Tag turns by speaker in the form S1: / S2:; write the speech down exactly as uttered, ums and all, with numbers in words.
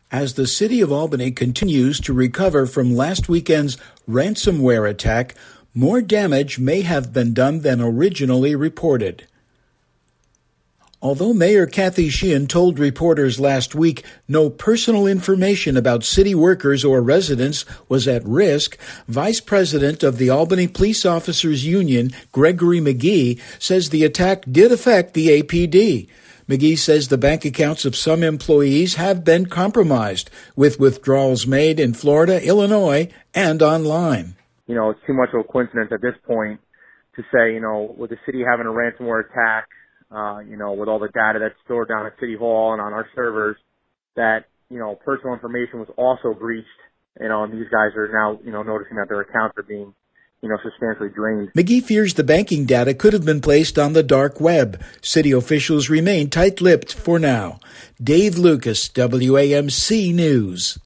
S1: As the city of Albany continues to recover from last weekend's ransomware attack, more damage may have been done than originally reported. Although Mayor Kathy Sheehan told reporters last week no personal information about city workers or residents was at risk, Vice President of the Albany Police Officers Union, Gregory McGee, says the attack did affect the A P D. McGee says the bank accounts of some employees have been compromised, with withdrawals made in Florida, Illinois, and online.
S2: You know, it's too much of a coincidence at this point to say, you know, with the city having a ransomware attack, uh, you know, with all the data that's stored down at City Hall and on our servers, that, you know, personal information was also breached, you know, and these guys are now, you know, noticing that their accounts are being, you know, substantially drained.
S1: McGee fears the banking data could have been placed on the dark web. City officials remain tight-lipped for now. Dave Lucas, W A M C News.